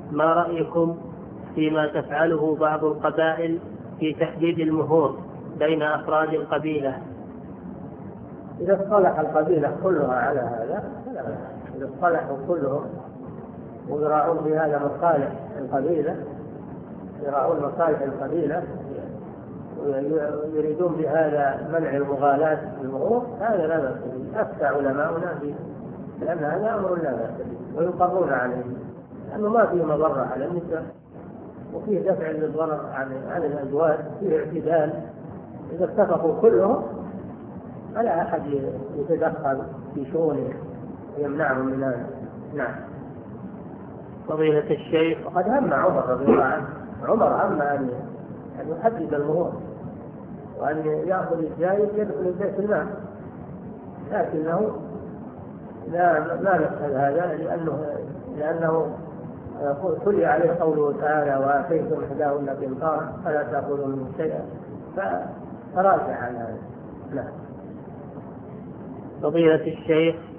ما رأيكم فيما تفعله بعض القبائل في تحديد المهور بين أفراد القبيلة؟ إذا اصطلح القبيلة كلها على هذا فلا بأس. إذا اصطلحوا كلهم ويراعون في هذا مصالح القبيلة، يراعون مصالح القبيلة ويريدون بهذا منع المغالاة في المهور، هذا لا بأس به. أفتى علماؤنا به، لأن هذا أمر لا بأس به ويقرون عليه، لأنه ما فيه مضرة على النساء وفيه دفع للضرر عن الأزواج، فيه اعتدال. إذا اتفقوا كلهم فلا أحد يتدخل في شؤونه ويمنعهم من هذا. نعم. فضيلة الشيخ، وقد هم عمر رضي الله عنه، عمر هم أن يحدد المهور وأن يأخذ الجائز يدخل بيت المال، لكنه ما نفذ هذا لأنه تلي عليه قوله تعالى: وآتيتم إحداهن قنطارا فلا تأخذوا منه شيئا، فراجع عن هذا. نعم. فضيلة الشيخ،